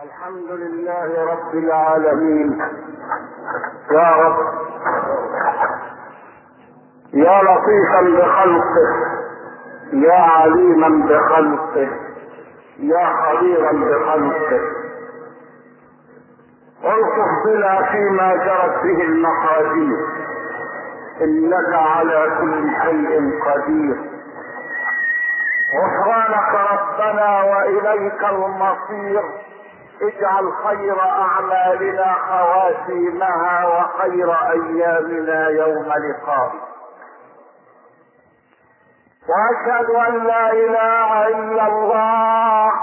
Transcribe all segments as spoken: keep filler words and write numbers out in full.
الحمد لله رب العالمين. يا رب يا لطيفا بخلقه، يا عليما بخلقه، يا خبيرا بخلقه، الطف بنا فيما جرت به المقادير، انك على كل شيء قدير. غفرانك ربنا واليك المصير. اجعل خير اعمالنا خواتيمها وخير ايامنا يوم لقائك. واشهد ان لا اله الا الله.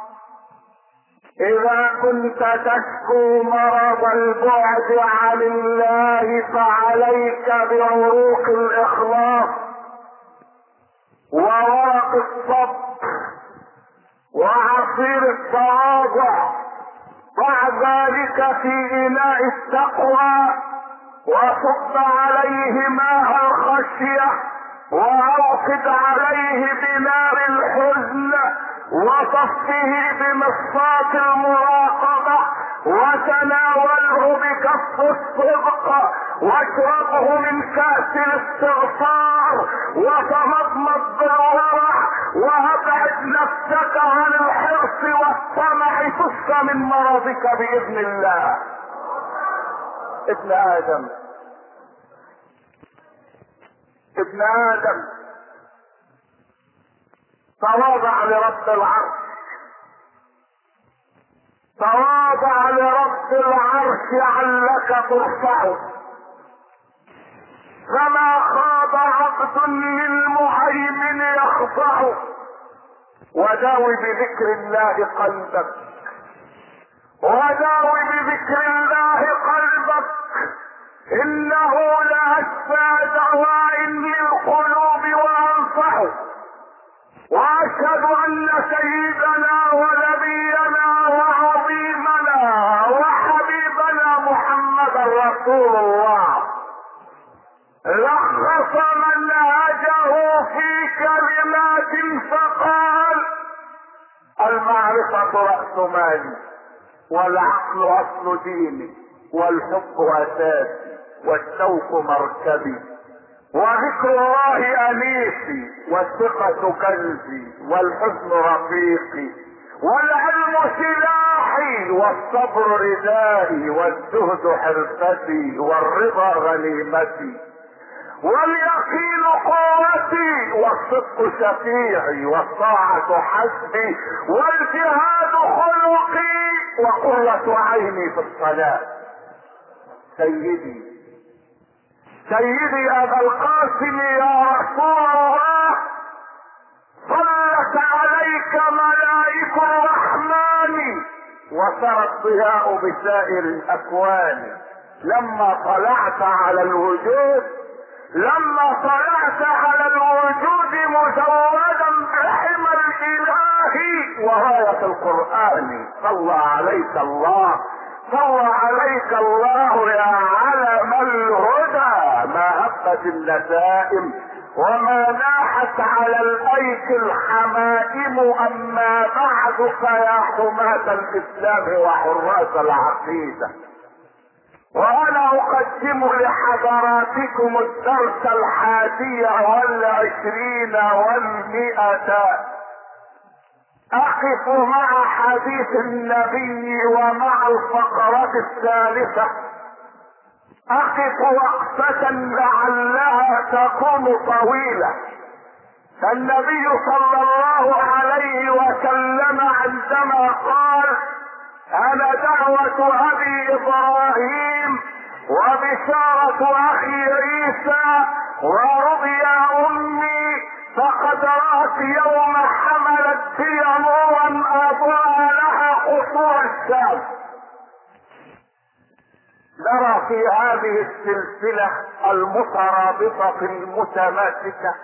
اذا كنت تشكو مرض البعد عن الله فعليك بعروق الاخلاص وورق الصبر وعصير التواضع. ضع ذلك في اناء التقوى وصب عليه ماء الخشيه واوقد عليه بنار الحزن وصفه بمصفاة المراقبة وتناوله بكف الصدق واشربه من كأس الاستغفار وتمضمض بالورع وابعد نفسك عن الحرص والطمع تشفى من مرضك بإذن الله. ابن آدم ابن آدم تواضع لرب العرش، تواضع لرب العرش لعلك ترفعه. فما خاب عبد للمهيمن يخضعه. وداوي بذكر الله قلبك، وداوي بذكر الله قلبك، انه لاشفى دواء للقلوب وانفعه. واشهد ان سيدنا ونبينا وعظيمنا وحبيبنا محمدا رسول الله لخص منهجه في كلمات فقال: المعرفة رأس مالي، والعقل اصل ديني، والحب اساسي، والشوق مركبي، وذكر الله انيسي، والثقة كنزي، والحزن رفيقي، والعلم سلاحي، والصبر ردائي، والزهد حرفتي، والرضا غنيمتي، واليقين قوتي، والصدق شفيعي، والطاعة حسبي، والجهاد خلقي، وقرة عيني في الصلاة. سيدي سيدي ابا القاسم يا رسول الله، صلت عليك ملائكة الرحمن وسرى الضياء بسائر الاكوان. لما طلعت على الوجود لما طلعت على الوجود مزودا بحمى الاله وراية القرآن. صلى عليك الله، صلى عليك الله يا علم الهدى. ما هبت النسائم وما ناحت على الايك الحمائم. اما بعد فيا حماة الاسلام وحراس العقيدة، وانا اقدم لحضراتكم الدرس الحادي والعشرين والمئة. اقف مع حديث النبي ومع الفقرة الثالثة. اقف وقفة لعلها تكون طويلة. النبي صلى الله عليه وسلم عندما قال: انا دعوة ابي ابراهيم وبشارة اخي عيسى ورؤيا امي، فقد رأت يوم حملت في نورا اضاء لها قصور الشام. نرى في هذه السلسلة المترابطة المتماسكة،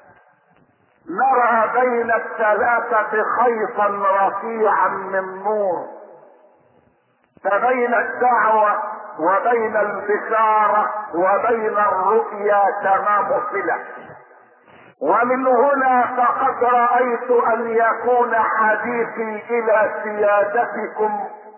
نرى بين الثلاثة خيطا رفيعا من نور، فبين الدعوة وبين البشارة وبين الرؤيا تمام صلة. ومن هنا فقد رأيت ان يكون حديثي الى سيادتكم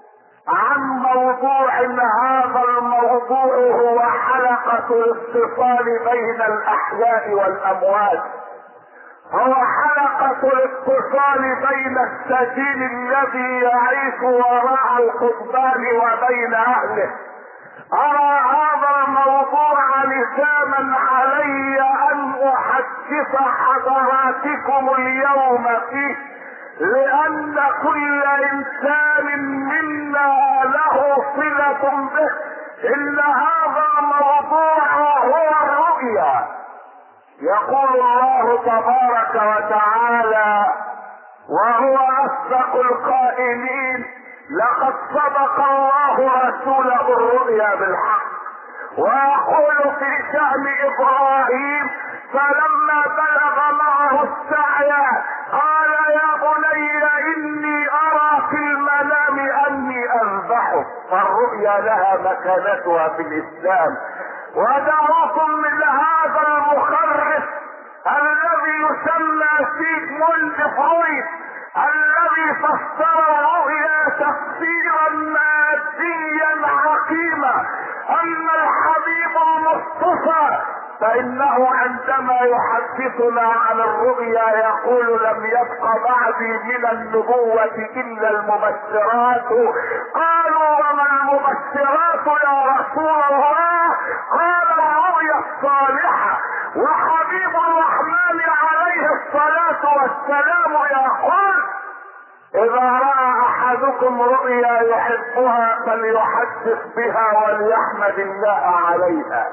عن موضوع. هذا الموضوع هو حلقة الاتصال بين الاحياء والاموات، هو حلقة الاتصال بين السجين الذي يعيش وراء القضبان وبين اهله. ارى هذا الموضوع لزاما علي ان احدث حضراتكم اليوم فيه، لان كل انسان منا له صلة به. ان هذا الموضوع هو الرؤيا. يقول الله تبارك وتعالى وهو اصدق القائلين: لقد صدق الله رسوله الرؤيا بالحق. ويقول في شأن ابراهيم: فلما بلغ معه السعي قال يا بني اني ارى في المنام اني اذبحك. فالرؤيا لها مكانتها في الاسلام. ودعوكم من هذا المخرف الذي يسمى سيغموند فرويد، الذي فسر الرؤيا تفسيرا ماديا حكيما. اما الحبيب المصطفى فانه عندما يحدثنا عن الرؤيا يقول: لم يبق بعدي من النبوة الا المبشرات. قالوا: وما المبشرات يا رسول الله؟ قال: الرؤيا الصالحة. وحبيب الرحمن عليه الصلاة والسلام يقول: اذا رأى احدكم رؤيا يحبها فليحدث بها وليحمد الله عليها،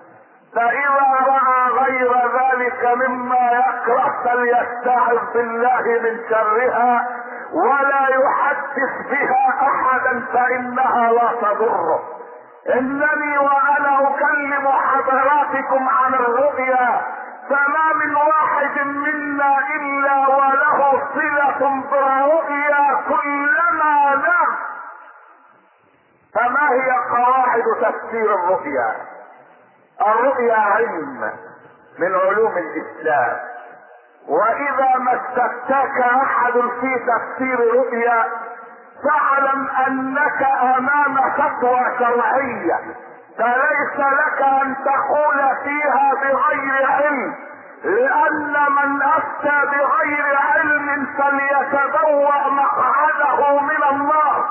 فاذا رأى غير ذلك مما يكره فليستعذ بالله من شرها ولا يحدث بها احدا فانها لا تضره. انني وانا اكلم حضراتكم عن الرؤيا فما من واحد منا الا وله صلة بالرؤيا كلما نام. فما هي قواعد تفسير الرؤيا؟ الرؤيا علم من علوم الاسلام، واذا ما استفتاك احد في تفسير رؤيا فاعلم انك امام فتوى شرعية، فليس لك ان تقول فيها بغير علم، لان من افتى بغير علم فليتبوأ مقعده من النار.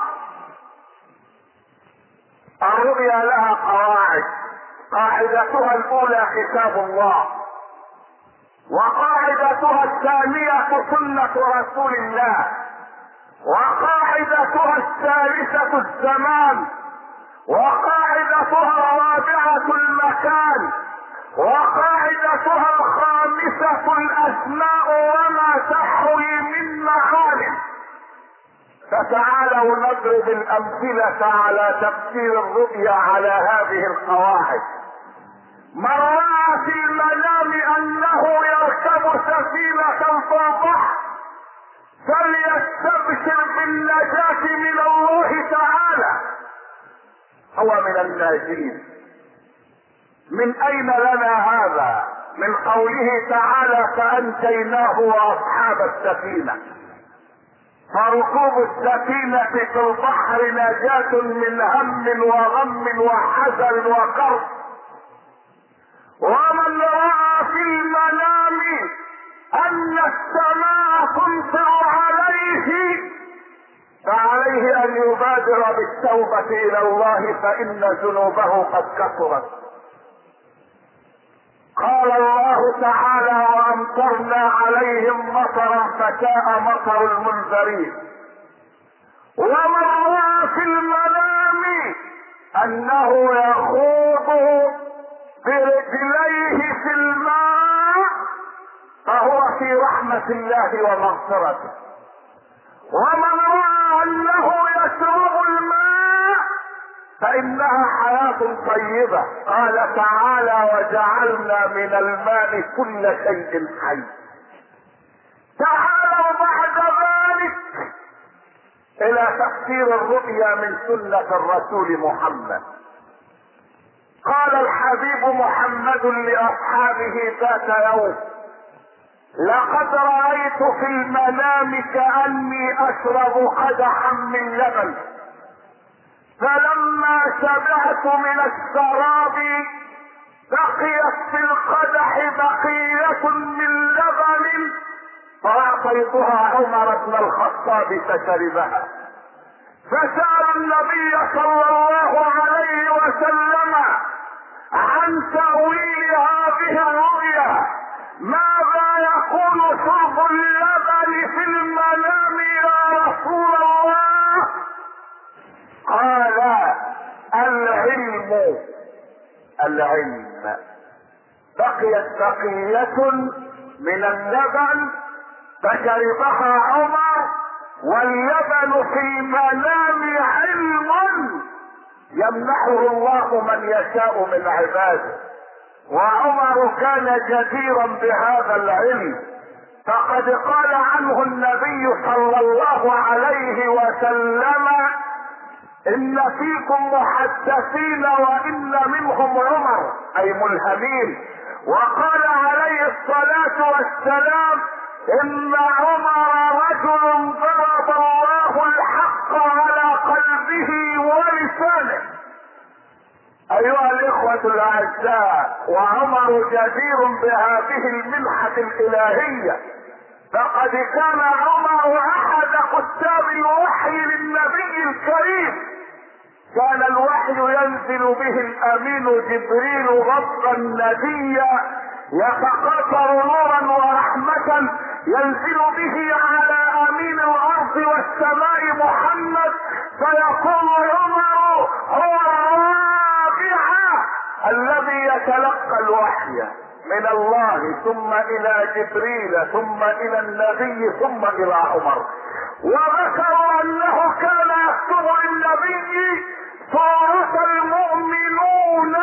الرؤيا لها قواعد، قاعدتها الاولى كتاب الله، وقاعدتها الثانية سنة رسول الله، وقاعدتها الثالثة الزمان، وقاعدتها الرابعة المكان، وقاعدتها الخامسة الاسماء وما تحوي من معاني. فتعالوا نضرب الامثلة على تفسير الرؤيا على هذه القواعد. من رأى في المنام انه يركب سفينة في البحر فليستبشر بالنجاة من الله تعالى، هو من الناجين. من اين لنا هذا؟ من قوله تعالى: فانجيناه واصحاب السفينة. فركوب السفينة في البحر نجاة من هم وغم وحزن وكرب. ومن رأى في المنام ان السماء تمطر عليه فعليه ان يبادر بالتوبة الى الله فان ذنوبه قد كثرت. قال الله تعالى: وامطرنا عليهم مطرا فساء مطر المنذرين. ومن رأى في المنام انه يخوض برجليه في الماء فهو في رحمة الله ومغفرته. ومن رأى انه يشرب الماء فانها حياة طيبة. قال تعالى: وجعلنا من الماء كل شيء حي. تعالوا بعد ذلك الى تفسير الرؤيا من سنة الرسول محمد. قال الحبيب محمد لاصحابه ذات يوم: لقد رأيت في المنام كأني اشرب قدحا من لبن، فلما شبعت من الشراب بقيت في القدح بقية من لبن فأعطيتها عمر بن الخطاب فشربها. فسأل النبي صلى الله عليه وسلم عن تأويل هذه الرؤيا، ماذا يكون شرب اللبن في المنام يا رسول الله؟ قال العلم العلم. بقيت بقية من اللبن فشربها عمر، واللبن في المنام علم يمنحه الله من يشاء من عباده، وعمر كان جديرا بهذا العلم، فقد قال عنه النبي صلى الله عليه وسلم ان فيكم محدثين وان منهم عمر، اي ملهمين. وقال عليه الصلاة والسلام ان عمر رجل ضرب الله الحق على قلبه ولسانه. ايها الاخوة الاعزاء، وعمر جدير بهذه المنحة الالهية، فقد كان عمر احد كتاب الوحي للنبي الكريم، كان الوحي ينزل به الامين جبريل ربا نديا يتقاطر نورا ورحمة، ينزل به على امين الارض والسماء محمد، فيكون عمر هو الرابع الذي يتلقى الوحي من الله ثم الى جبريل ثم الى النبي ثم الى عمر. وذكروا انه كان يكتب للنبي سورة المؤمنون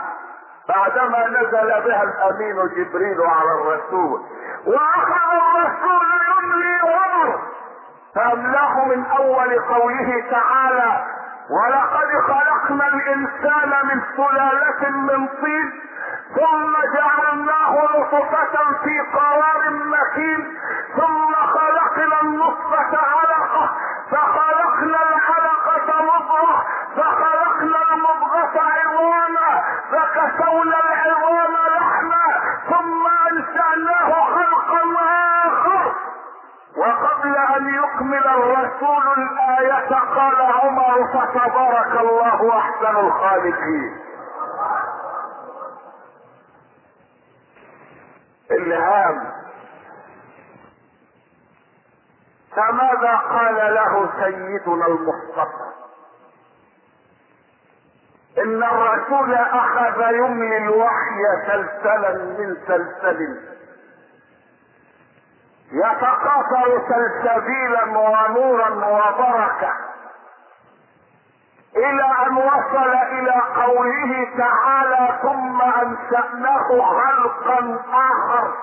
بعدما نزل بها الامين جبريل على الرسول، واخذ الرسول يملي عمر فاملاه من اول قوله تعالى ولقد خلقنا الانسان من سلالة من طين ثم جعلناه نطفة في قرار مكين ثم خلقنا النطفة علقة فخلقنا العلقة مضغة فخلقنا المضغة عظاما فكسونا العظام لحما ثم انشأناه خلقا اخر. وقبل ان يكمل الرسول الآية قال عمر فتبارك الله احسن الخالقين. الهام. فماذا قال له سيدنا المصطفى؟ ان الرسول اخذ يملي الوحي سلسلا من سلسل يتقاطر سلسبيلا ونورا وبركة الى ان وصل الى قوله تعالى ثم انشأناه خلقا اخر.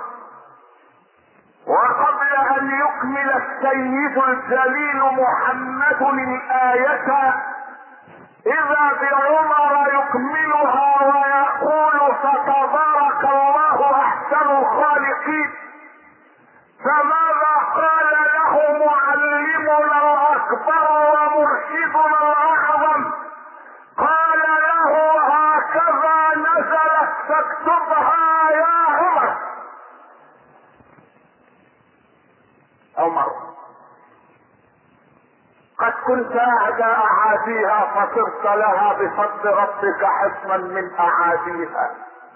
وقبل ان يكمل السيد الجليل محمد الآية اذا بعمر يكملها ويقول فتبارك الله احسن الخالقين. فماذا قال له معلمنا الاكبر ومرشدنا الاعظم؟ قال له هكذا نزلت فاكتبها يا عمر. عمر قد كنت اعدى اعاديها فصرت لها بفضل ربك حسما من اعاديها.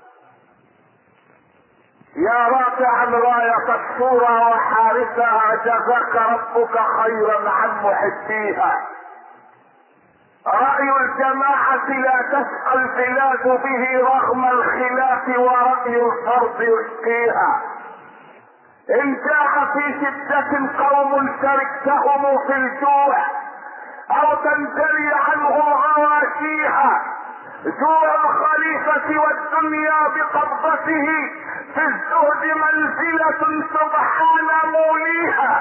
يا رافعا راية الصورة وحارسها جزاك ربك خيرا عن محبيها. رأي الجماعة لا تسعى البلاد به رغم الخلاف ورأي الفرد يشقيها. ان جاء في شدة قوم شركتهم في الجوع او تنجلي عنهم غواشيها. جوع الخليفة والدنيا بقبضته في الزهد منزلة سبحان موليها.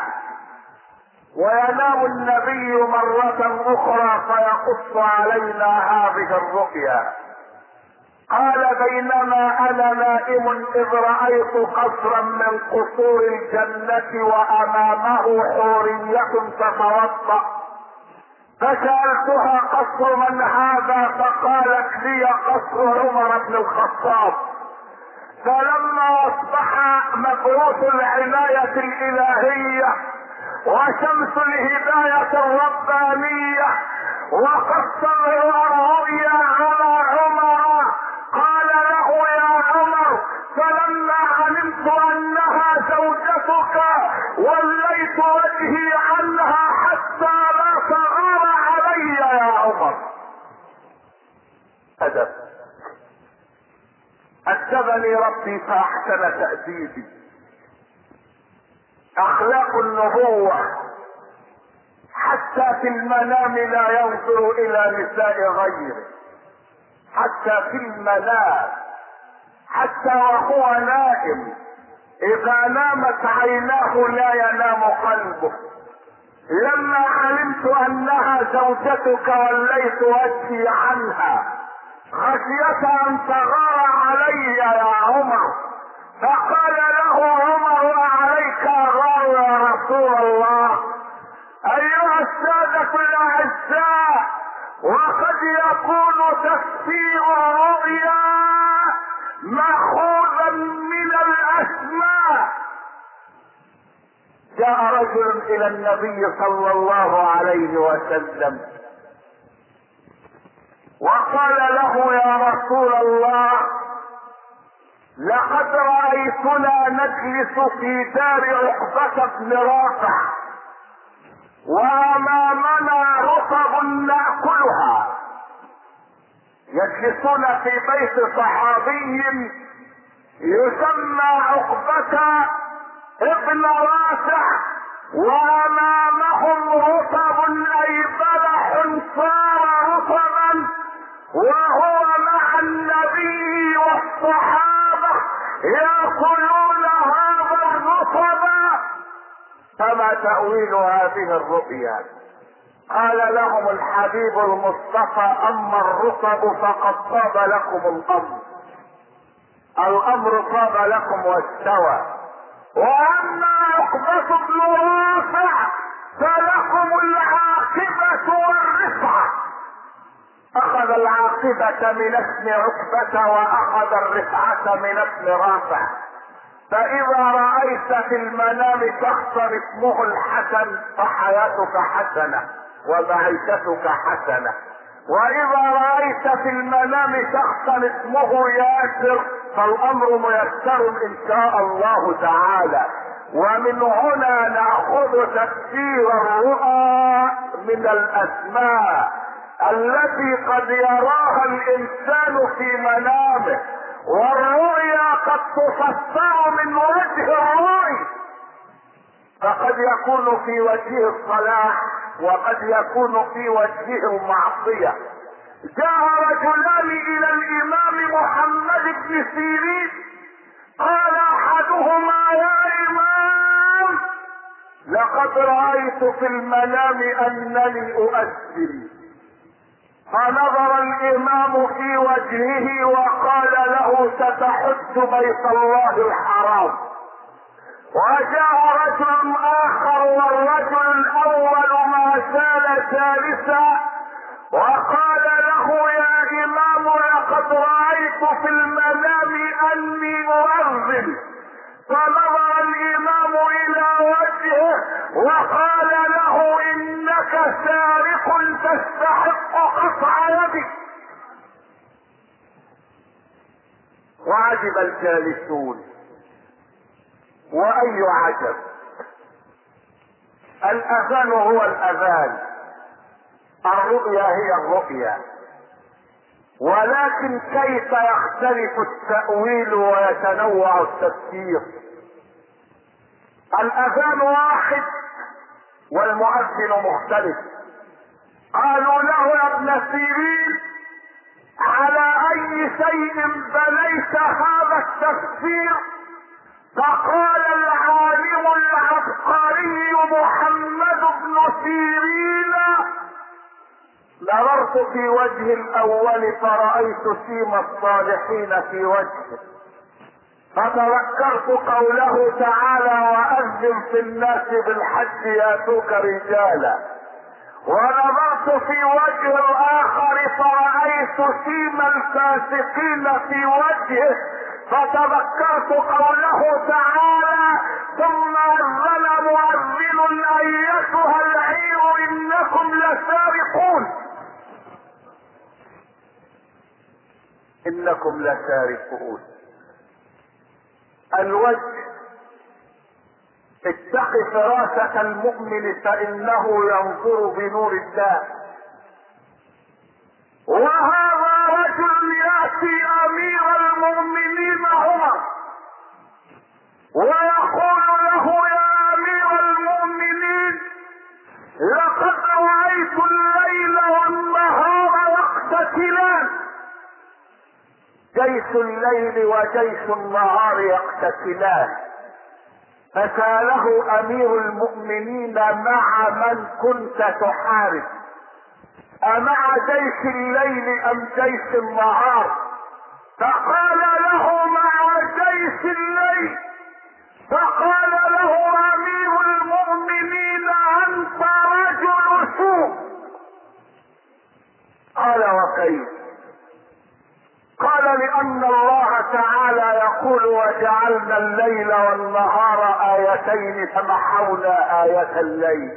وينام النبي مرة اخرى فيقص علينا هذه الرؤيا. قال بينما انا نائم اذ رأيت قصرا من قصور الجنة وامامه حورية تتوضأ فسألتها قصر من هذا؟ فقالت لي قصر عمر بن الخطاب. فلما اصبح مبعوث العناية الالهية وشمس الهداية الربانية وقص الرؤيا على عمر، قال له يا عمر فلما علمت انها زوجتك وليت وجهي عنها حتى لا تغار علي يا عمر. أدب. أدبني ربي فأحسن تأديبي. أخلاق النبوة حتى في المنام لا ينظر إلى نساء غيره، حتى في المنام، حتى وهو نائم إذا نامت عيناه لا ينام قلبه. لما علمت أنها زوجتك وليت وجهي عنها خشية أن تغار علي يا عمر. فقال له عمر وعليك غار يا رسول الله. أيها السادة الأعزاء، وقد يكون تفسير الرؤيا مأخوذا من الأسماء. جاء رجل إلى النبي صلى الله عليه وسلم وقال له يا رسول الله لقد رأيتنا نجلس في دار عقبة بن رافع وأمامنا رطب نأكلها. يجلسون في بيت صحابي يسمى عقبة ابن رافع وأمامهم رطب أي بلح صار رطبا وهو مع النبي والصحابة يأكلون هذا الرطب. فما تأويل هذه الرؤيا؟ قال لهم الحبيب المصطفى اما الرطب فقد طاب لكم الامر، الامر طاب لكم واستوى. واما عقبة بن رافع فلكم العاقبة والرفعة. اخذ العاقبة من اسم عقبة واخذ الرفعة من اسم رافع. فاذا رأيت في المنام شخصا اسمه الحسن فحياتك حسنة ومعيشتك حسنة، واذا رأيت في المنام شخصا اسمه ياسر فالامر ميسر ان شاء الله تعالى. ومن هنا نأخذ تفسير الرؤى من الاسماء التي قد يراها الانسان في منامه، والرؤيا قد تفسر من وجه الرؤي، فقد يكون في وجهه الصلاح وقد يكون في وجهه المعصية. جاء رجلان الى الامام محمد بن سيرين قال احدهما يا امام لقد رأيت في المنام انني اؤذن. فنظر الامام في وجهه وقال له ستحج بيت الله الحرام. وجاء رجل اخر والرجل الاول ما زال جالسا وقال له يا امام لقد رأيت في المنام اني اؤذن. فنظر الامام الى وجهه وقال له انك سارق تستحق قطع يدك. وعجب الجالسون. واي عجب، الاذان هو الاذان، الرؤيا هي الرؤيا، ولكن كيف يختلف التأويل ويتنوع التفسير؟ الاذان واحد والمؤذن مختلف. قالوا له يا ابن سيرين على اي شيء بنيت هذا التفسير؟ فقال العالم العبقري محمد بن سيرين نظرت في وجه الاول فرأيت سيم الصالحين في وجهه، فتذكرت قوله تعالى واذن في الناس بالحج ياتوك رجالا، ونظرت في وجه الاخر فرأيت سيم الفاسقين في وجهه، فتذكرت قوله تعالى: ثم أذن مؤذن أيتها العير إنكم لسارقون. إنكم لسارقون. الوجه: اتق فراسة المؤمن فإنه ينظر بنور الله. وهذا رجل يأتي أمير المؤمنين عمر ويقول له: يا أمير المؤمنين، لقد رأيت الليل والنهار يقتتلان. جيش الليل وجيش النهار يقتتلان. فسأله أمير المؤمنين: مع من كنت تحارب؟ أمع جيش الليل أم جيش النهار؟ فقال له: مع جيش الليل. فقال له أمير المؤمنين: أنت رجل سوء. قال: وكيف؟ قال: لأن الله تعالى يقول: وجعلنا الليل والنهار آيتين فمحونا آية الليل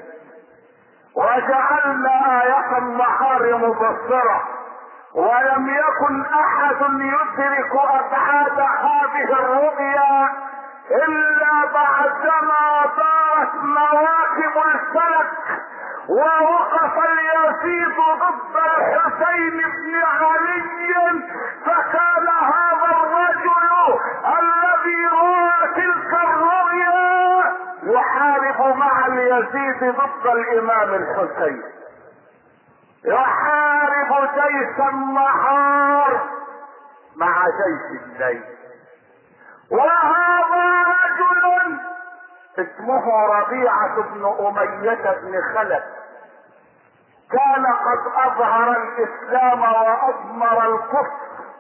وجعلنا آية النهار مبصرة، ولم يكن أحد يدرك أبعاد هذه الرؤيا إلا بعدما دارت مواكب الفلك ووقف اليزيد ضد الحسين بن علي، فكان هذا الرجل الذي رأى تلك الرؤيا يحارب مع اليزيد ضد الإمام الحسين، يحارب جيش النهار مع جيش الليل. وهذا رجل اسمه ربيعة بن أمية بن خلف، كان قد أظهر الإسلام وأضمر الكفر،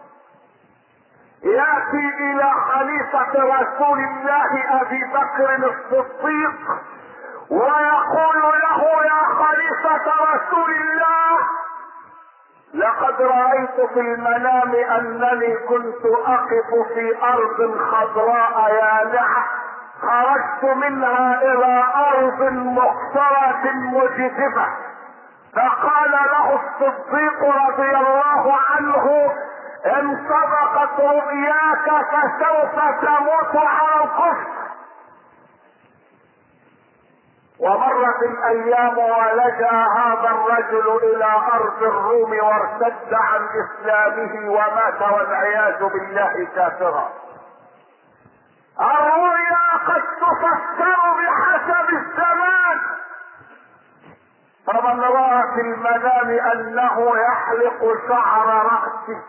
يأتي إلى خليفة رسول الله أبي بكر الصديق ويقول له: يا خليفة رسول الله، لقد رأيت في المنام أنني كنت أقف في أرض خضراء يانعة، خرجت منها إلى أرض مقصرة مجدبة. فقال له الصديق رضي الله عنه: إن صدقت رؤياك فسوف تموت على الكفر. ومرت الايام ولجا هذا الرجل الى ارض الروم وارتد عن اسلامه ومات والعياذ بالله كافرا. الرؤيا قد تفسر بحسب الزمان، فمن راى في المنام انه يحلق شعر راسه،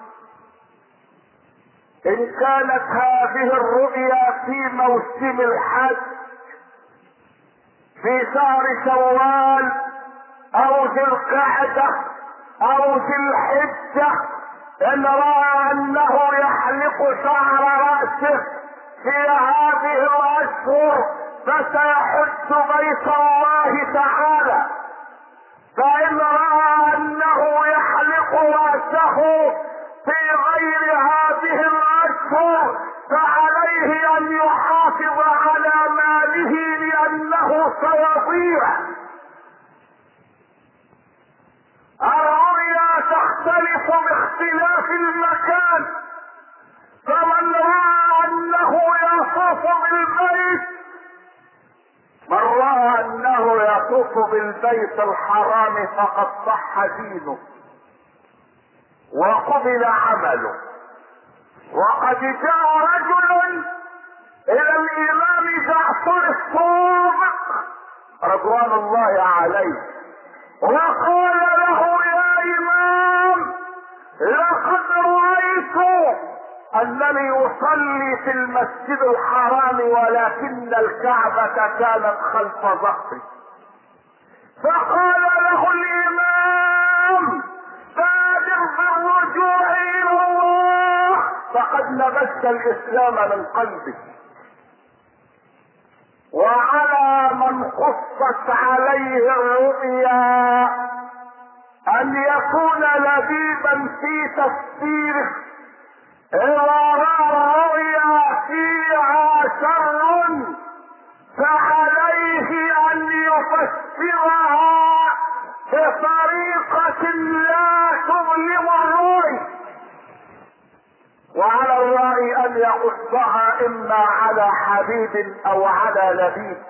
ان كانت هذه الرؤيا في موسم الحج في شهر شوال او ذي القعده او ذي الحجه، ان راى انه يحلق شعر راسه في هذه الاشهر فسيحج بيت الله تعالى. فان راى انه يحلق راسه في غير هذه الاشهر فعليه ان يحافظ على ماله لانه سيضيع. الرؤيا تختلف باختلاف المكان، فمن راى انه يطوف بالبيت من راى انه يطوف بالبيت الحرام فقد صح دينه وقبل عمله. وقد جاء رجل الى الامام جعفر الصادق رضوان الله عليه وقال له: يا امام، لقد رايت انني اصلي في المسجد الحرام ولكن الكعبة كانت خلف ظهري. فقال له الامام: بادر بالرجوع الى الله فقد لبست الاسلام من قلبك. وعلى من قصت عليه الرؤيا ان يكون لبيبا في تفسيره. اذا راى الرؤيا فيها شر فعليه ان يفسرها بطريقة لا تظلم الرؤي، وعلى الرأي ان يقصها اما على حبيب او على لبيب.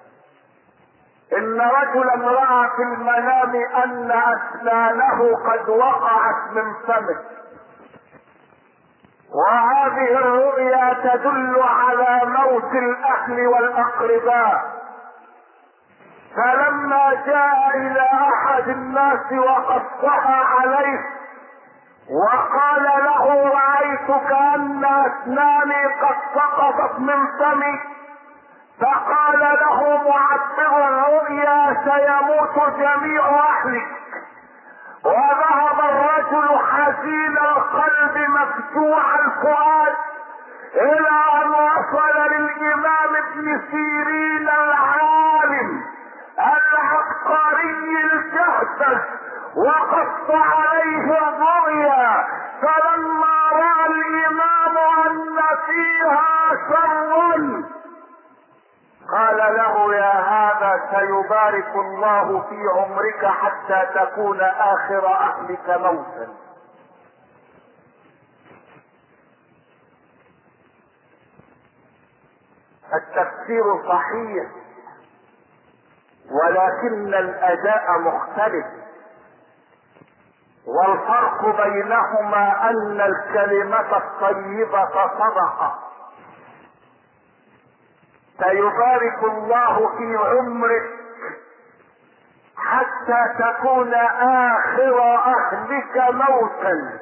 ان رجلا رأى في المنام ان اسنانه قد وقعت من فمه، وهذه الرؤيا تدل على موت الاهل والاقرباء. فلما جاء الى احد الناس وقصها عليه وقال له رأيت كأن اسناني قد سقطت من فمي، فقال له معبر الرؤيا سيموت جميع اهلك. وذهب الرجل حزين القلب مفجوع الفؤاد الى ان وصل للامام ابن سيرين العالم العبقري الجهبذ وقص عليه الرؤيا. فلما راى الامام ان فيها شر قال له يا هذا سيبارك الله في عمرك حتى تكون اخر اهلك موتا. التفسير صحيح ولكن الاداء مختلف، والفرق بينهما ان الكلمة الطيبة صدقة. سيبارك الله في عمرك حتى تكون اخر اهلك موتا.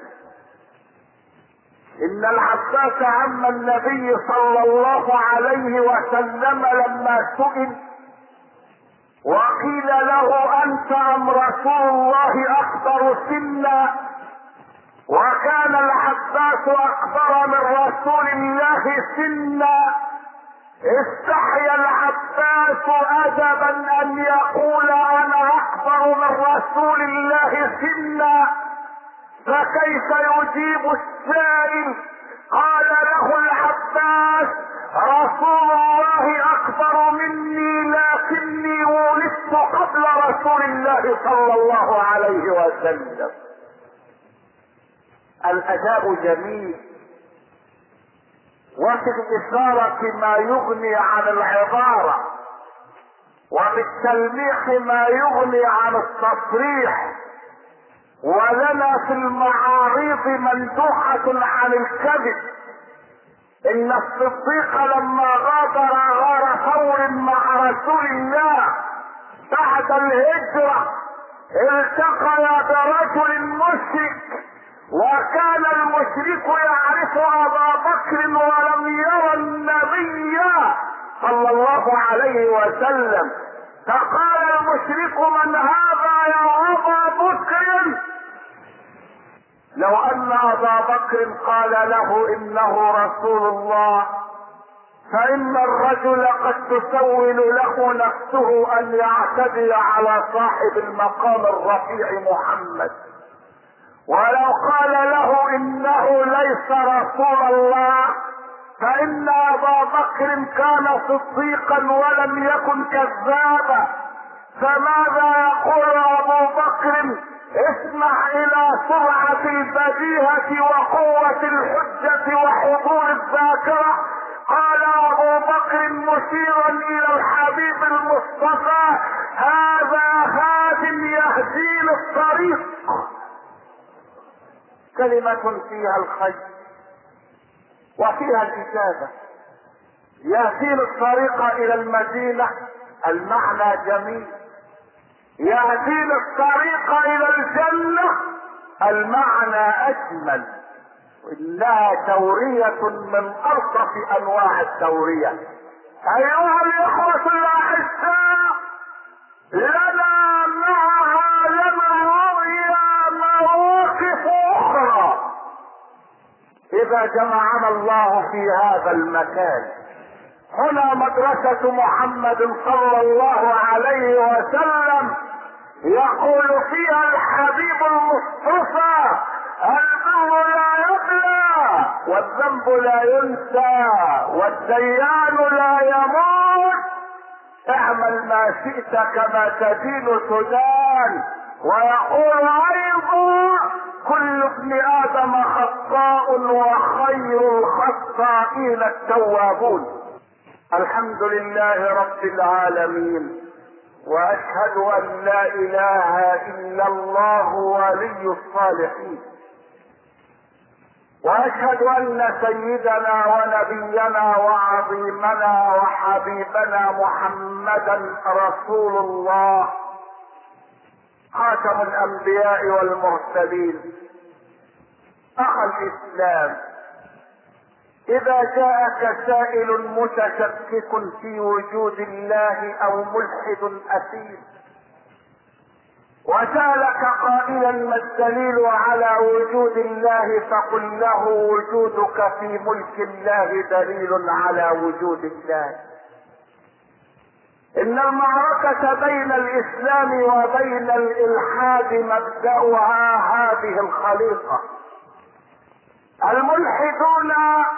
ان العباس عم النبي صلى الله عليه وسلم لما سئل وقيل له انت ام رسول الله اكبر سنا، وكان العباس اكبر من رسول الله سنا، استحيا العباس ادبا ان يقول انا اكبر من رسول الله سنا، فكيف يجيب السائل؟ قال له العباس رسول الله اكبر مني لكني ولدت قبل رسول الله صلى الله عليه وسلم. الاداء جميل، وفي الاشارة ما يغني عن العبارة، وفي التلميح ما يغني عن التصريح، ولنا في المعاريض مندوحة عن الكذب. ان الصديق لما غادر غار ثور مع رسول الله بعد الهجرة التقى برجل مشرك، وكان المشرك يعرف ابا بكر ولم يرى النبي صلى الله عليه وسلم، فقال المشرك من هذا يا ابا بكر؟ لو ان ابا بكر قال له انه رسول الله فان الرجل قد تسول له نفسه ان يعتدي على صاحب المقام الرفيع محمد. ولو قال له انه ليس رسول الله فان ابا بكر كان صديقا ولم يكن كذابا. فماذا يقول ابو بكر؟ اسمع الى سرعة البديهة وقوة الحجة وحضور الذاكرة. قال ابو بكر مشيرا الى الحبيب المصطفى هذا هاد يهدي الطريق. كلمة فيها الخير وفيها الإجابة، يهدين الطريق إلى المدينة المعنى جميل، يهدين الطريق إلى الجنة المعنى أجمل. إنها تورية من ألطف أنواع التورية. أيها الإخوة الأحساء، لنا مع عالم الرؤيا مواقف أخرى إذا جمعنا الله في هذا المكان. هنا مدرسة محمد صلى الله عليه وسلم يقول فيها الحبيب المصطفى: البر لا يبلى والذنب لا ينسى والديان لا يموت، اعمل ما شئت كما تدين تدان. ويقول ايضا: كل ابن ادم خطاء وخير الخطائين التوابون. الحمد لله رب العالمين، واشهد ان لا اله الا الله ولي الصالحين، واشهد ان سيدنا ونبينا وعظيمنا وحبيبنا محمدا رسول الله خاتم الانبياء والمرسلين. اخا الاسلام، اذا جاءك سائل متشكك في وجود الله او ملحد اثيم وسالك قائلا: ما الدليل على وجود الله؟ فقل له: وجودك في ملك الله دليل على وجود الله. ان المعركة بين الاسلام وبين الالحاد مبدأها هذه الخليقة. الملحدون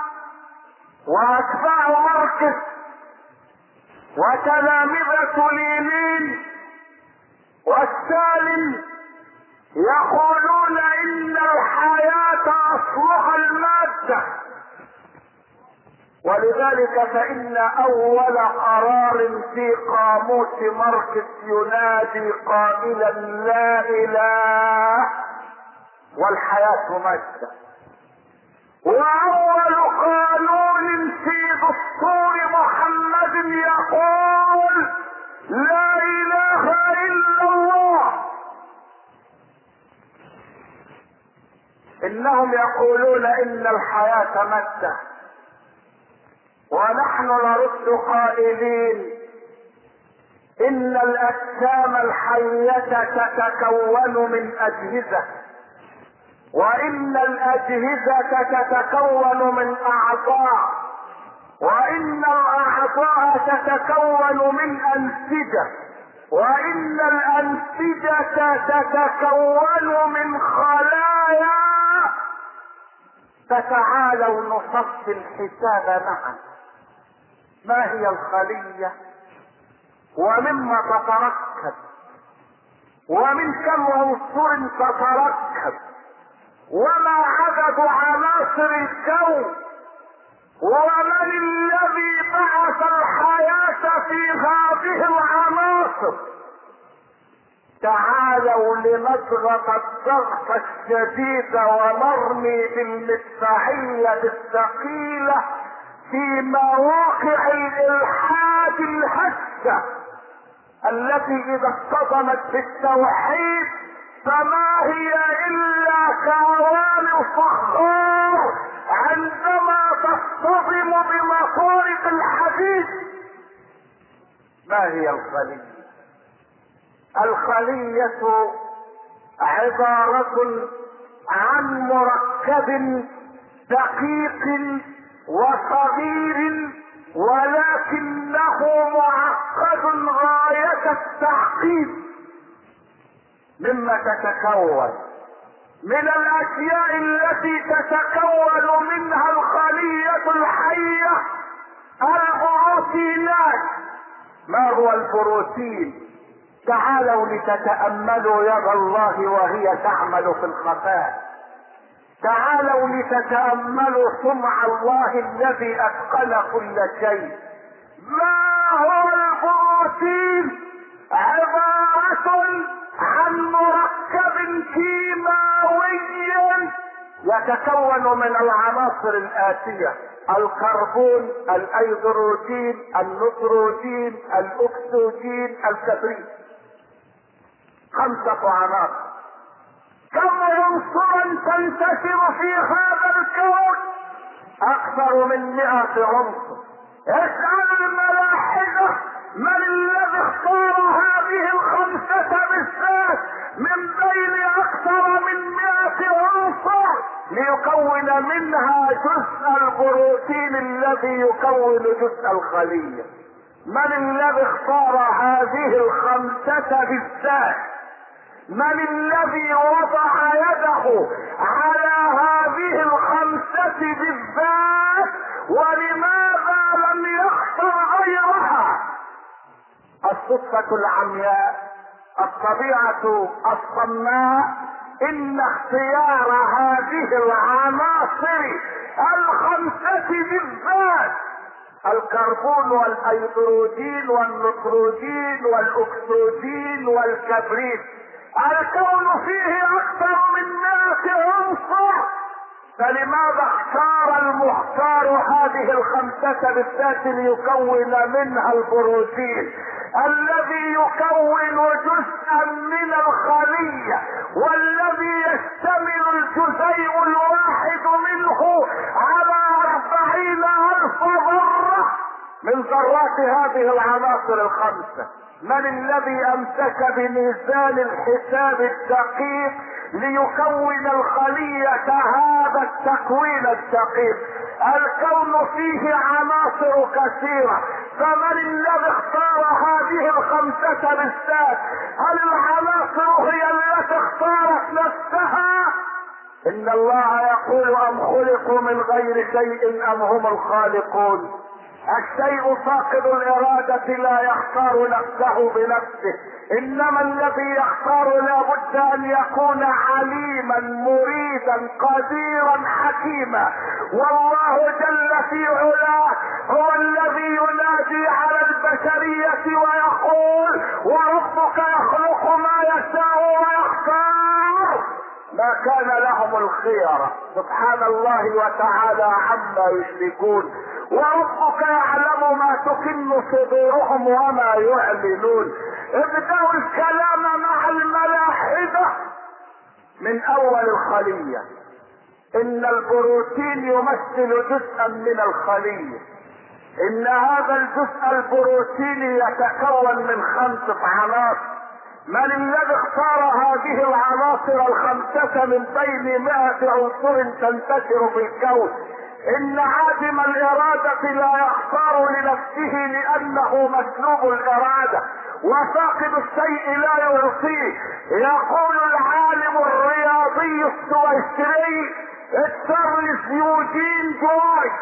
واتباع ماركس وتلامذة لينين والسالم يقولون ان الحياة اصلها المادة، ولذلك فان اول قرار في قاموس ماركس ينادي قائلا: لا اله والحياة مادة. واول قانون في دستور محمد يقول: لا اله الا الله. انهم يقولون ان الحياة مادة، ونحن نرد قائلين: ان الاجسام الحية تتكون من اجهزة، وان الاجهزة تتكون من اعضاء، وان الاعضاء تتكون من انسجة، وان الانسجة تتكون من خلايا. فتعالوا نصفي الحساب معا. ما هي الخلية؟ ومما تتركب؟ ومن كم عنصر تتركب؟ وما عدد عناصر الكون؟ ومن الذي بعث الحياة في هذه العناصر؟ تعالوا لنضغط الضغط الشديد ونرمي بالمدفعية الثقيلة في مواقع الالحاد الهشة التي اذا اصطدمت بالتوحيد فما هي الا كاوان فخار عندما تصطدم بمطارق الحديد. ما هي الخلية؟ الخلية عبارة عن مركب دقيق وصغير ولكنه معقد غاية التعقيد. مما تتكون من الاشياء التي تتكون منها الخلية الحية البروتينات. ما هو البروتين؟ تعالوا لتتأملوا يد الله وهي تعمل في الخفاء. تعالوا لتتأملوا صنع الله الذي اتقن كل شيء. ما هو البروتين؟ عبارة عن مركب كيماوي يتكون من العناصر الآتية: الكربون، الايدروجين، النيتروجين، الاكسجين، الكبريت. خمسة عناصر. كم عنصرا تنتشر في هذا الكون؟ اكثر من مئة عنصر. اسأل الملاحدة من الذي اختار هذه الخمسة بالذات من بين اكثر من مئة عنصر ليكون منها جزء البروتين الذي يكون جزء الخلية. من الذي اختار هذه الخمسة بالذات؟ من الذي وضع يده على هذه الخمسة بالذات؟ ولماذا لم يختر غيرها؟ الصدفة العمياء، الطبيعة الصماء، ان اختيار هذه العناصر الخمسة بالذات، الكربون والهيدروجين والنيتروجين والاكسجين والكبريت، الكون فيه اكثر من مئة عنصر، فلماذا اختار المختار هذه الخمسة بالذات ليكون منها البروتين الذي يكون جزءا من الخلية، والذي يشتمل الجزيء الواحد منه على أربعين ألف ذرة من ذرات هذه العناصر الخمسة؟ من الذي امسك بميزان الحساب الدقيق ليكون الخلية هذا التكوين الدقيق؟ الكون فيه عناصر كثيرة، فمن الذي اختار هذه الخمسة بالذات؟ هل العناصر هي التي اختارت نفسها؟ ان الله يقول ام خلقوا من غير شيء ام هم الخالقون. الشيء فاقد الارادة لا يختار نفسه بنفسه، انما الذي يختار لابد ان يكون عليما مريدا قديرا حكيما. والله جل في علاه هو الذي ينادي على البشرية ويقول وربك يخلق ما يشاء ويختار، ما كان لهم الخيرة سبحان الله وتعالى عما يشركون. وربك يعلم ما تكن صدورهم وما يعلنون. ابدأوا الكلام مع الملاحدة من اول الخلية. ان البروتين يمثل جزءا من الخلية، ان هذا الجزء البروتيني يتكون من خمسة عناصر. من الذي اختار هذه العناصر الخمسة من بين مئة عنصر تنتشر في الكون؟ ان عادم الارادة لا يختار لنفسه لانه مسلوب الارادة، وفاقد الشيء لا يعطيه. يقول العالم الرياضي السويسري تشارلز يوجين جوي،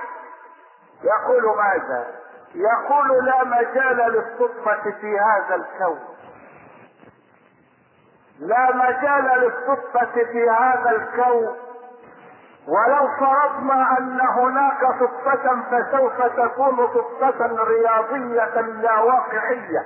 يقول ماذا؟ يقول لا مجال للصدفة في هذا الكون، لا مجال للصدفة في هذا الكون. ولو فرضنا ان هناك صدفة فسوف تكون صدفة رياضية لا واقعية.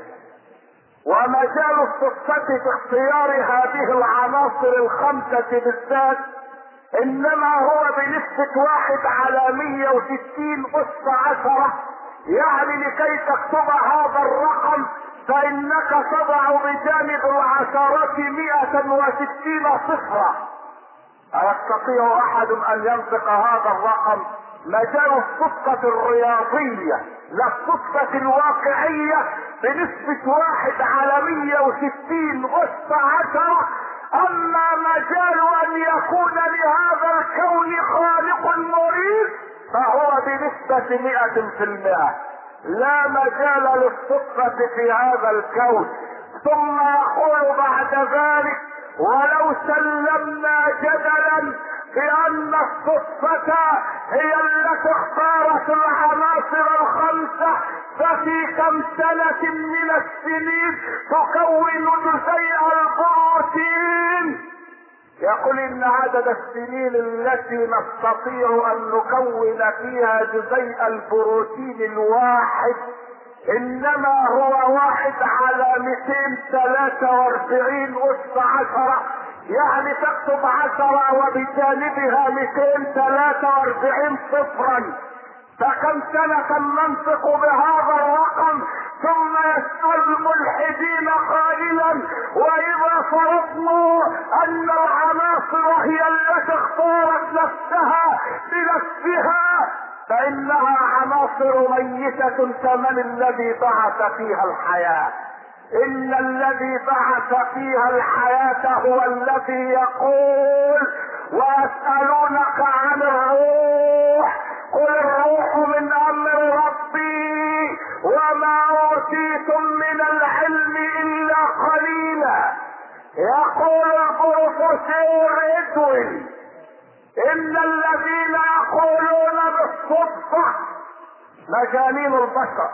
ومجال الصدفة في اختيار هذه العناصر الخمسة بالذات انما هو بنسبة واحد على مية وستين اس عشرة. يعني لكي تكتب هذا الرقم فانك تضع بجانب العشرات مئة وستين صفرا. أيستطيع أحد أن ينطق هذا الرقم؟ مجال الصدفة الرياضية لا الصدفة الواقعية بنسبة واحد على مية وستين أس عشرة. أما مجال أن يكون لهذا الكون خالق مريد فهو بنسبة مئة في المئة. لا مجال للصدفة في هذا الكون. ثم يقول بعد ذلك ولو سلمنا جدلا بان الصدفة هي التي اختارت العناصر الخمسة ففي كم سنة من السنين تكون جزيء البروتين؟ يقول ان عدد السنين التي نستطيع ان نكون فيها جزيء البروتين الواحد انما هو واحد على مئتين ثلاثة واربعين اس عشرة. يعني تكتب عشرة وبجانبها مئتين ثلاثة واربعين صفرا. فكم سنة ننطق بهذا الرقم؟ ثم يسأل الملحدين قائلا واذا فرضنا ان العناصر هي التي اختارت نفسها بنفسها فانها عناصر ميتة كمن الذي بعث فيها الحياة. ان الذي بعث فيها الحياة هو الذي يقول ويسألونك عن الروح قل الروح من امر ربي وما اوتيتم من العلم الا قليلا. يقول البروفيسور ادوين ان الذين يقولون بالصدفة مجانين البشر،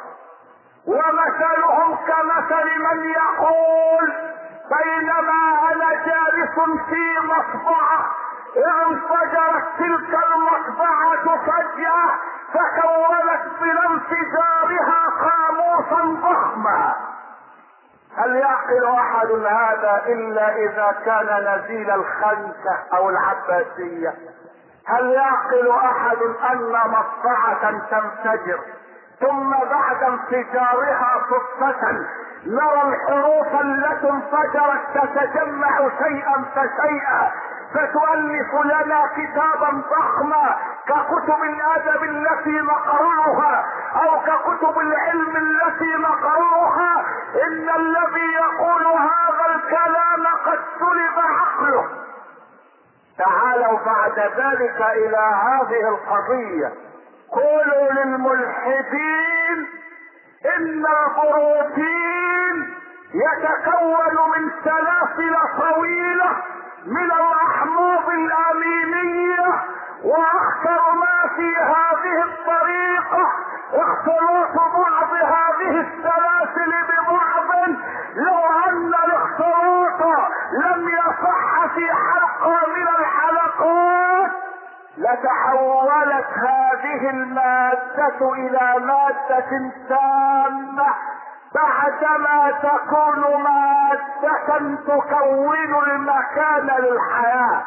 ومثلهم كمثل من يقول بينما انا جالس في مصبعة انفجرت تلك المصبعة فجأة فكونت بانفجارها قاموسا ضخما. هل يعقل احد هذا الا اذا كان نزيل الخنسة او العباسية؟ هل يعقل احد ان مصبعة تنفجر ثم بعد انفجارها صدفة نرى الحروف التي انفجرت تتجمع شيئا فشيئا فتؤلف لنا كتابا ضخما ككتب الادب التي نقرأها او ككتب العلم التي نقرأها؟ ان الذي يقول هذا الكلام قد سلب عقله. تعالوا بعد ذلك الى هذه القضية. قولوا للملحدين ان البروتين يتكون من سلاسل طويلة من الاحماض الامينية، واخطر ما في هذه الطريقة اختلاط بعض هذه السلاسل ببعض. لو ان الاختلاط لم يصح في حلقة من الحلقات لتحولت هذه المادة الى مادة سامة بعدما تكون مادة تكون المكان للحياة.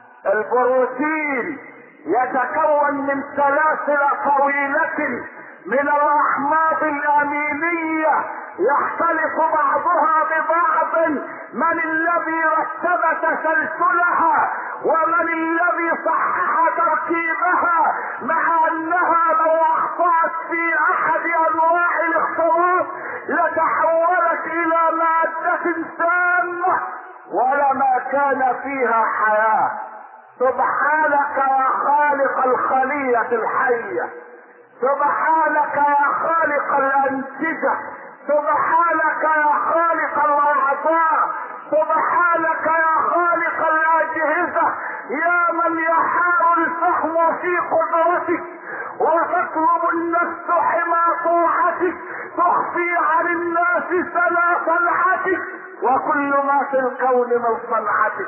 البروتين يتكون من سلاسل طويلة من الاحماض الامينية يختلط بعضها ببعض. من الذي رتب تسلسلها ومن الذي صحح تركيبها؟ مع انها لو اخطأت في احد انواع الاختلاط لتحولت الى مادة سامة ولما كان فيها حياة. سبحانك يا خالق الخلية الحية، سبحانك يا خالق الانسجة، سبحانك يا خالق الاعضاء، سبحانك يا خالق الاجهزة، يا من يحار الفهم في قدرتك وتطلب النفس حمى طاعتك، تخفي عن الناس سنا صنعتك، وكل ما في الكون من صنعتك،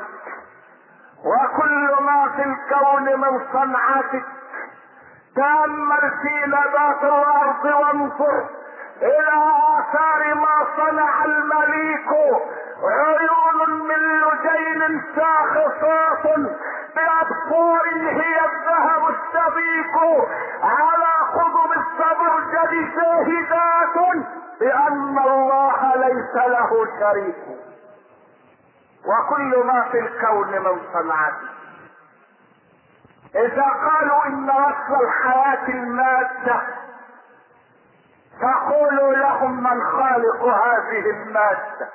وكل ما في الكون من صنعتك. تأمل في نبات الارض وانظر الى اثار ما صنع المليك. عيون من لجين شاخصات بابصار هي الذهب السبيك، على قضب الزبرجد شاهدات بان الله ليس له شريك. وكل ما في الكون من صنعته. اذا قالوا ان اصل الحياة المادة تقول لهم من خالق هذه المادة.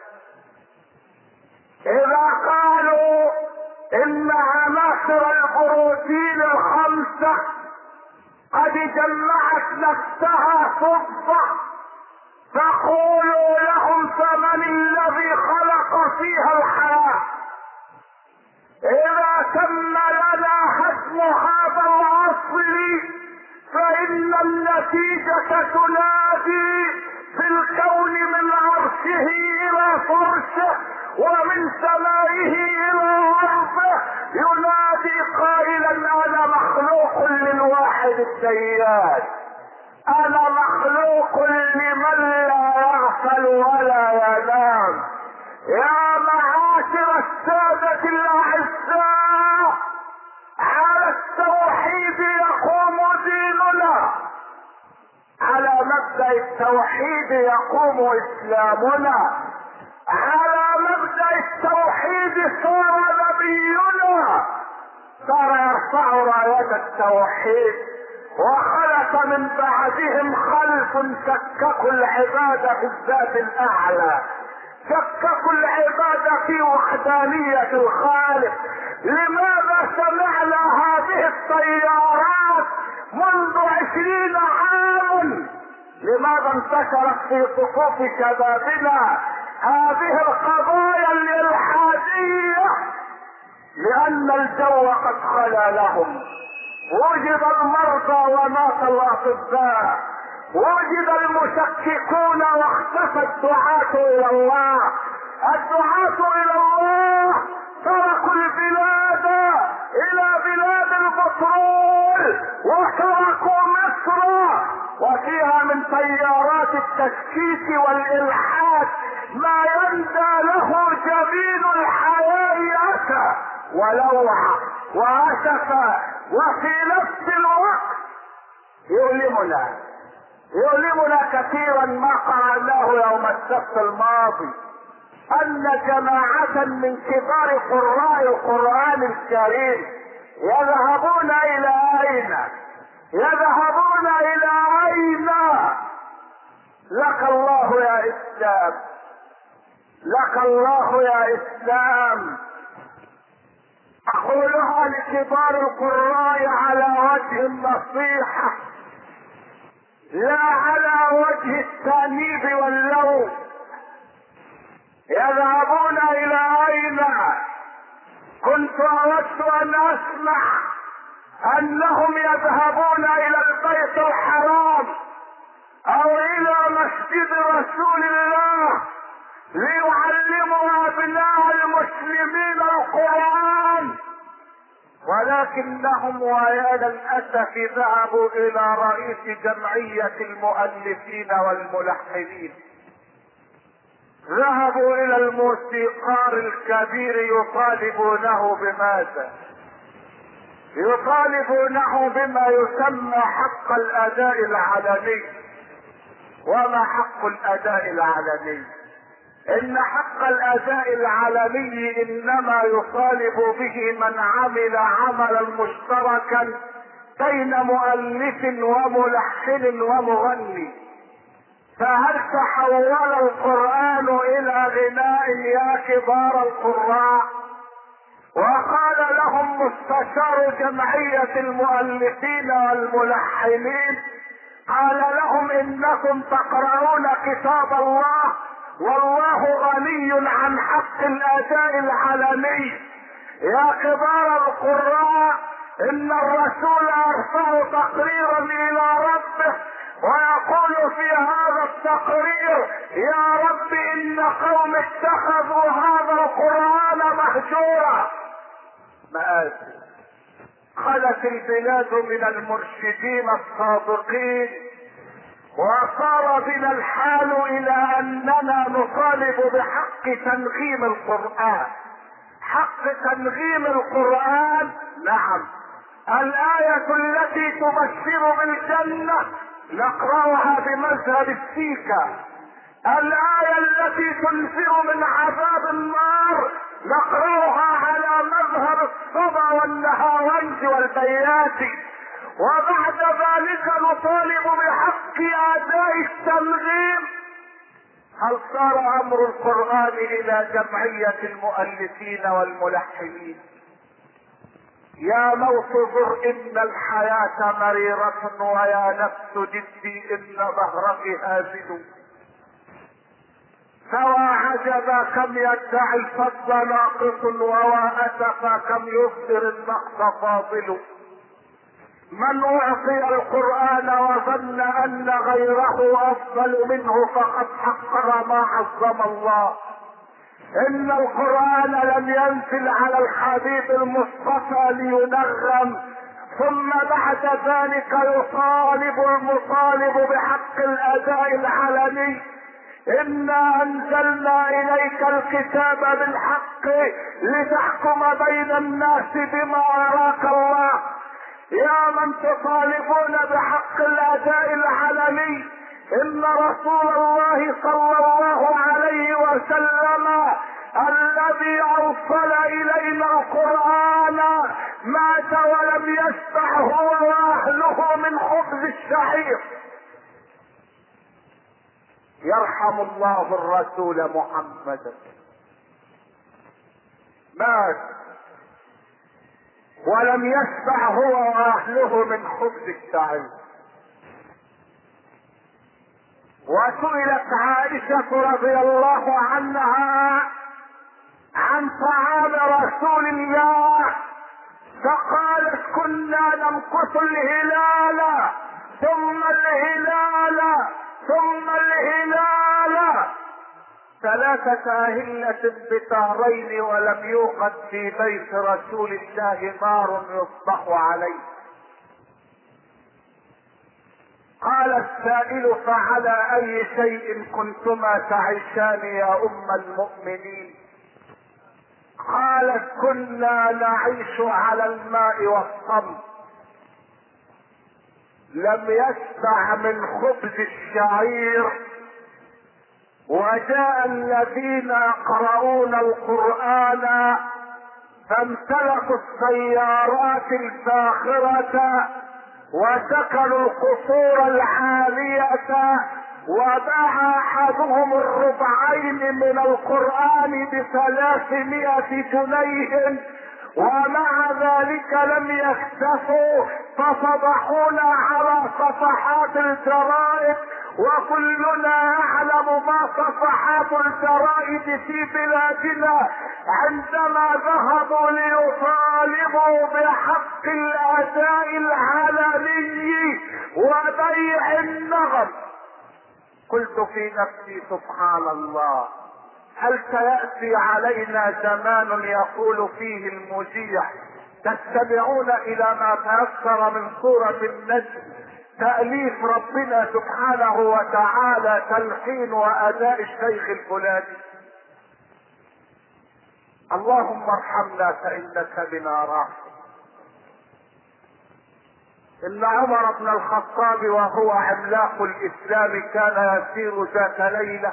اذا قالوا ان عناصر البروتين الخمسة قد جمعت نفسها صدفة فقولوا لهم فمن الذي خلق فيها الحياة؟ اذا تم لنا هدم هذا الاصل فان النتيجة تنادي في الكون من عرشه الى فرشه ومن سمائه الى ارضه، ينادي قائلا انا مخلوق للواحد الديان، انا مخلوق لمن لا يغفل ولا ينام. يا معاشر السادة الاعزاء، على التوحيد يقوم ديننا، على مبدأ التوحيد يقوم اسلامنا، على مبدأ التوحيد صار نبينا، صار يرفع راية التوحيد. وخلف من بعدهم خلف شككوا العبادة في الذات الاعلى، شككوا العبادة في وحدانية الخالق. لماذا سمعنا التيارات منذ عشرين عاما. لماذا انتشرت في صفوف شبابنا هذه القضايا الالحاديه؟ لان الجو قد خلا لهم. وجد المرضى ومات الاطباء، وجد المشككون واختفى الدعاة الى الله. الدعاة الى الله تركوا البلاد الى بلاد البترول وتركوا مصر، وفيها من تيارات التشكيك والالحاد ما يندى له جبين الحياء اسى ولوعة واسفا، وفي نفس الوقت يؤلمنا يؤلمنا كثيرا ما قرأناه يوم السبت الماضي، ان جماعة من كبار قراء القرآن الكريم يذهبون الى اين؟ يذهبون الى اين؟ لك الله يا اسلام، لك الله يا اسلام. اقولها لكبار القراء على وجه النصيحة لا على وجه التأنيب واللوم. يذهبون الى اين؟ كنت اود ان اسمع انهم يذهبون الى البيت الحرام او الى مسجد رسول الله ليعلموا ابناء المسلمين القرآن، ولكنهم ويا للاسف ذهبوا الى رئيس جمعية المؤلفين والملحنين، ذهبوا الى الموسيقار الكبير يطالبونه بماذا؟ يطالبونه بما يسمى حق الاداء العلني. وما حق الاداء العلني؟ ان حق الاداء العلني انما يطالب به من عمل عملا مشتركا بين مؤلف وملحن ومغني. فهل تحول القرآن الى غناء يا كبار القراء؟ وقال لهم مستشار جمعية المؤلفين والملحنين، قال لهم انكم تقرؤون كتاب الله والله غني عن حق الاداء العلني. يا كبار القراء، ان الرسول ارسل تقريرا الى ربه ويقول في هذا التقرير: يا رب ان قوم اتخذوا هذا القرآن مهجورا. مآسي. خلت البلاد من المرشدين الصادقين، وصار بنا الحال الى اننا نطالب بحق تنغيم القرآن. حق تنغيم القرآن، نعم. الآية التي تبشر بالجنة نقرأها بمذهب السيكا، الآية التي تنفر من عذاب النار نقرأها على مذهب الصبا والنهاوند والبياتي، وبعد ذلك نطالب بحق أداء التنغيم. هل صار أمر القرآن إلى جمعية المؤلفين والملحنين؟ يا موت ذر إن الحياة مريرة، ويا نفس جدي إن ظهرك هازل. سوى عجبا كم يدعي الفضل ناقص، ووا أسفا كم يصدر النقص فاضل. من أعطي القرآن وظن أن غيره أفضل منه فقد حقر ما عظم الله. إن القرآن لم ينزل على الحبيب المصطفى لينغم، ثم بعد ذلك يطالب المطالب بحق الأداء العلني. إنا أنزلنا إليك الكتاب بالحق لتحكم بين الناس بما أراك الله. يا من تطالبون بحق الأداء العلني، إن رسول الله صلى الله عليه وسلم الذي أوصل إلينا القرآن مات ولم يشبع هو وأهله من خبز الشعير. يرحم الله الرسول محمدا، مات ولم يشبع هو واهله من خبز الشعير. وسئلت عائشة رضي الله عنها عن طعام رسول الله فقالت كنا نمكث الهلال ثم الهلال ثم الهلال ثلاثة أهلة بشهرين ولم يوقد في بيت رسول الله نار يصبح عليه. قال السائل فعلى أي شيء كنتما تعيشان يا أم المؤمنين؟ قالت كنا نعيش على الماء والصمت. لم يشبع من خبز الشعير وجاء الذين يقرؤون القرآن فامتلكوا السيارات الفاخرة وسكنوا القصور العالية وباع احدهم الربعين من القرآن بثلاثمائة جنيه ومع ذلك لم يكتفوا ففضحونا على صفحات الجرائد وكلنا يعلم ما صفحات الجرائد في بلادنا عندما ذهبوا ليطالبوا بحق الاداء العلني وبيع النغم. قلت في نفسي سبحان الله، هل سيأتي علينا زمان يقول فيه المذيع تستمعون الى ما تيسر من سورة النجم تأليف ربنا سبحانه وتعالى تلحين واداء الشيخ الفلاني؟ اللهم ارحمنا فانك بنا راحم. ان عمر بن الخطاب وهو عملاق الاسلام كان يسير ذات ليلة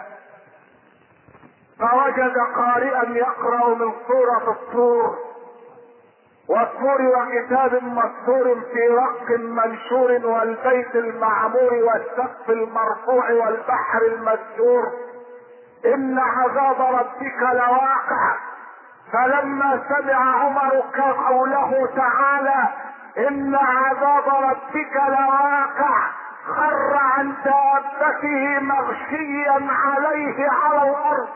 فوجد قارئا يقرأ من سورة الطور، والطور وكتاب مسطور في رق منشور والبيت المعمور والسقف المرفوع والبحر المسجور ان عذاب ربك لواقع. فلما سمع عمر قوله تعالى ان عذاب ربك لواقع خر عن دابته مغشيا عليه على الارض.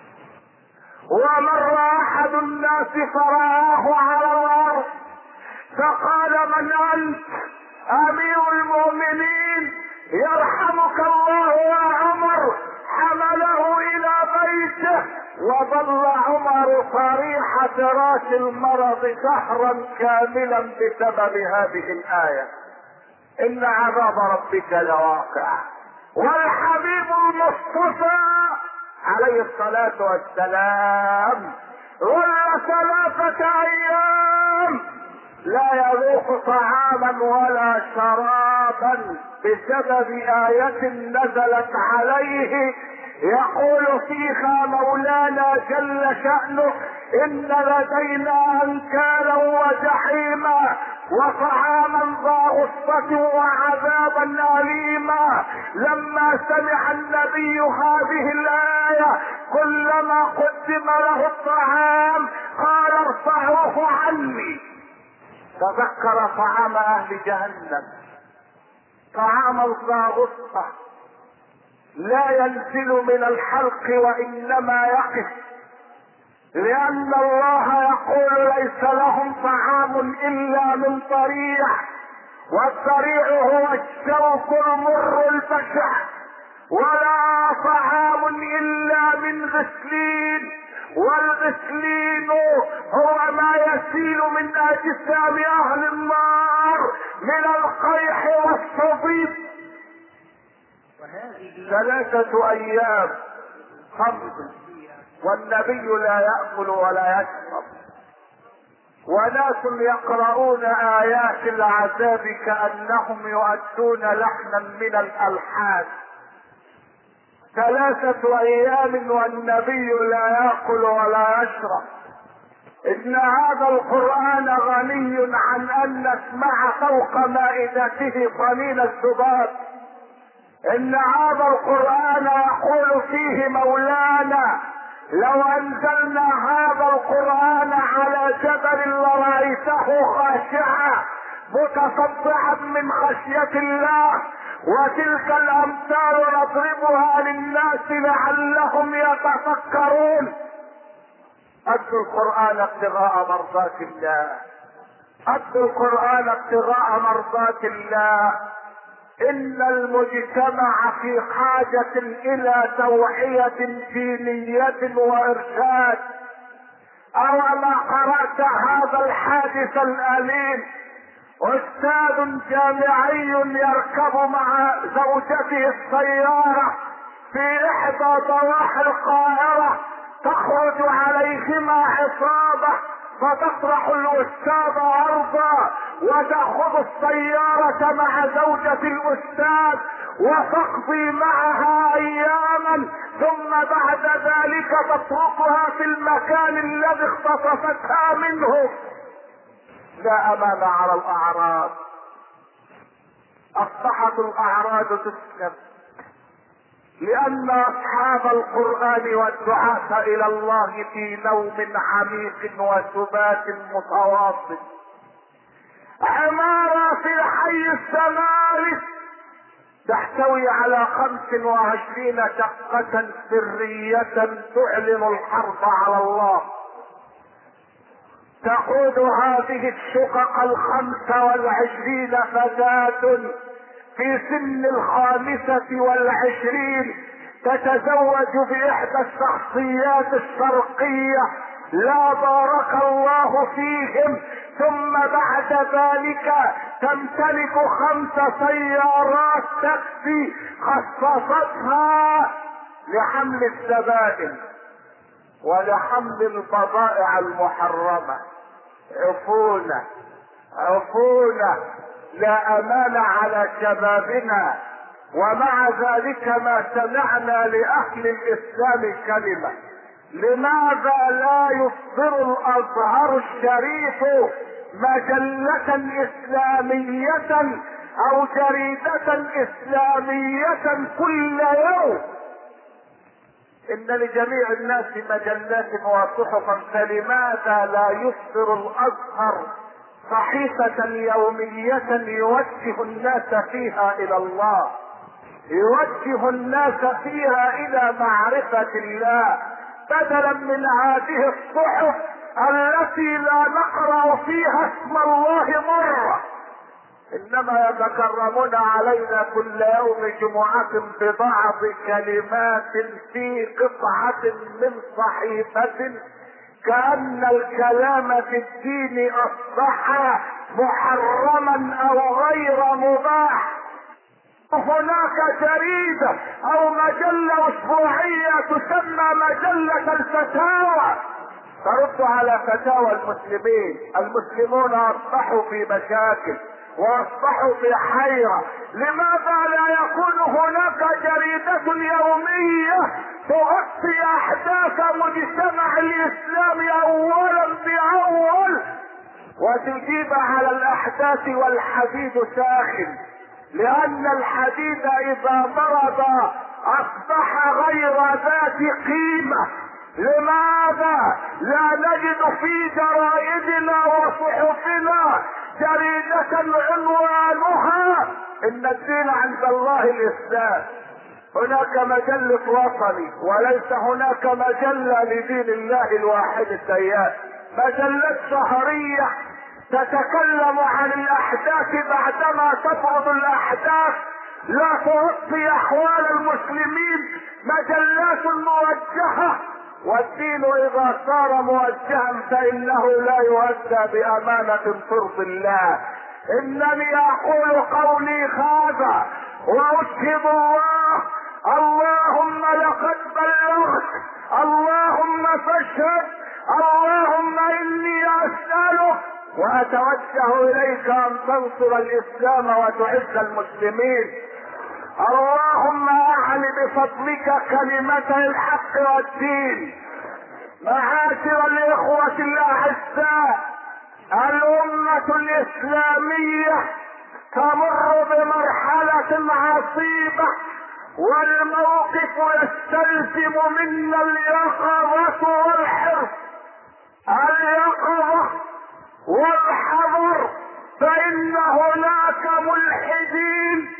ومر احد الناس فرآه على الارض فقال من انت؟ امير المؤمنين يرحمك الله يا عمر. حمله الى بيته وظل عمر صريح فراش المرض شهرا كاملا بسبب هذه الآية ان عذاب ربك لواقع. والحبيب المصطفى عليه الصلاة والسلام ظل ثلاثة ايام لا يذوق طعاما ولا شرابا بسبب آية نزلت عليه يقول فيها مولانا جل شأنه ان لدينا انكالا وجحيما وطعاما ذا غصة وعذابا أليما. لما سمع النبي هذه الآية كلما قدم له الطعام قال ارفعوه عني. تذكر طعام اهل جهنم، طعام ذا غصة لا ينزل من الحلق وانما يقف، لان الله يقول ليس لهم طعام الا من ضريع، والضريع هو الشوك المر البشع، ولا طعام الا من غسلين، والغسلين هو ما يسيل من اجسام اهل النار من القيح والصديد. ثلاثة ايام خمس والنبي لا يأكل ولا يشرب، وناس يقرؤون آيات العذاب كأنهم يؤدون لحنا من الألحان. ثلاثة أيام والنبي لا يأكل ولا يشرب. إن هذا القرآن غني عن أن نسمع فوق مائدته صنين الذباب. إن هذا القرآن يقول فيه مولانا لو انزلنا هذا القرآن على جبل لرأيته له خاشعا متصدعا من خشية الله. وتلك الامثال نضربها للناس لعلهم يتفكرون. اتلوا القرآن ابتغاء مرضات الله، اتلوا القرآن ابتغاء مرضات الله. ان المجتمع في حاجة الى توعية دينية وارشاد. اوما قرأت هذا الحادث الاليم؟ استاذ جامعي يركب مع زوجته السيارة في احدى ضواحي القاهرة، تخرج عليهما عصابة فتطرح الاستاذ ارضا وتأخذ السيارة مع زوجة الاستاذ وتقضي معها اياما، ثم بعد ذلك تتركها في المكان الذي اختطفتها منه. لا امان على الاعراض، اصبحت الاعراض تسلب لان اصحاب القرآن والدعاة الى الله في نوم عميق وسبات متواصل. عمارة في حي السماري تحتوي على خمس وعشرين شقة سرية تعلن الحرب على الله. تقود هذه الشقق الخمس والعشرين فتاة في سن الخامسة والعشرين تتزوج بإحدى الشخصيات الشرقية لا بارك الله فيهم، ثم بعد ذلك تمتلك خمس سيارات تاكسي خصصتها لحمل الزبائن ولحمل البضائع المحرمة. عفونة عفونة، لا امان على شبابنا. ومع ذلك ما سمعنا لاهل الاسلام كلمة: لماذا لا يصدر الازهر الشريف مجلة اسلامية او جريدة اسلامية كل يوم؟ ان لجميع الناس مجلات وصحفا، فلماذا لا يصدر الازهر صحيفة يومية يوجه الناس فيها الى الله، يوجه الناس فيها الى معرفة الله، بدلا من هذه الصحف التي لا نقرأ فيها اسم الله مرة، انما يتكرمون علينا كل يوم جمعة ببعض كلمات في قطعة من صحيفة، كأن الكلام في الدين اصبح محرما او غير مباح. هناك جريدة او مجلة اسبوعية تسمى مجلة الفتاوى ترد على فتاوى المسلمين. المسلمون اصبحوا في مشاكل واصبحوا في حيرة. لماذا لا يكون هناك جريدة يومية تغطي احداث مجتمع الاسلام اولا باول وتجيب على الاحداث والحديد ساخن؟ لان الحديد اذا ضرب اصبح غير ذات قيمة. لماذا لا نجد في جرائدنا وصحفنا جريدة عنوانها ان الدين عند الله الاسلام؟ هناك مجلة وطني وليس هناك مجلة لدين الله الواحد الديان. مجلة شهرية تتكلم عن الاحداث بعدما تبرد الاحداث، لا تغطي احوال المسلمين. مجلات موجهة، والدين اذا صار موجها فانه لا يؤدى بامانة ترضي الله. انني اقول قولي هذا واشهد الله، اللهم لقد بلغت، اللهم فاشهد، اللهم اني اسألك واتوجه اليك ان تنصر الاسلام وتعز المسلمين. اللهم اعل بفضلك كلمة الحق والدين. معاشر الاخوة الاعزاء، الامة الاسلامية تمر بمرحلة عصيبة، والموقف يستلزم منا اليقظة والحرص. اليقظة والحذر، فإن هناك ملحدين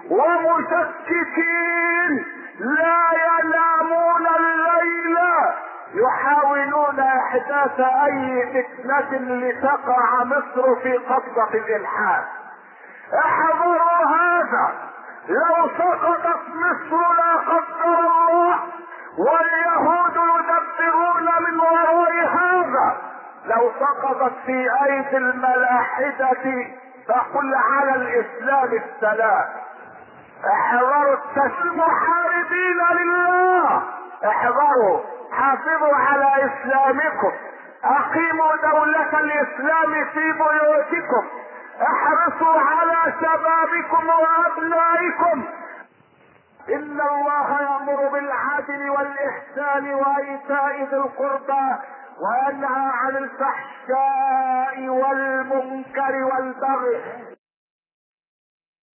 ومشككين لا ينامون الليل يحاولون احداث اي فتنة لتقع مصر في قبضة الالحاد. احذروا هذا، لو سقطت مصر لا قدر الله واليهود يدبرون من وراء هذا، لو سقطت في ايدي الملاحدة فقل على الاسلام السلام. احذروا المحاربين لله، احذروا، حافظوا على اسلامكم، اقيموا دولة الاسلام في بيوتكم، احرصوا على شبابكم وابنائكم. ان الله يأمر بالعدل والاحسان وايتاء ذي القربى وينهى عن الفحشاء والمنكر والبغي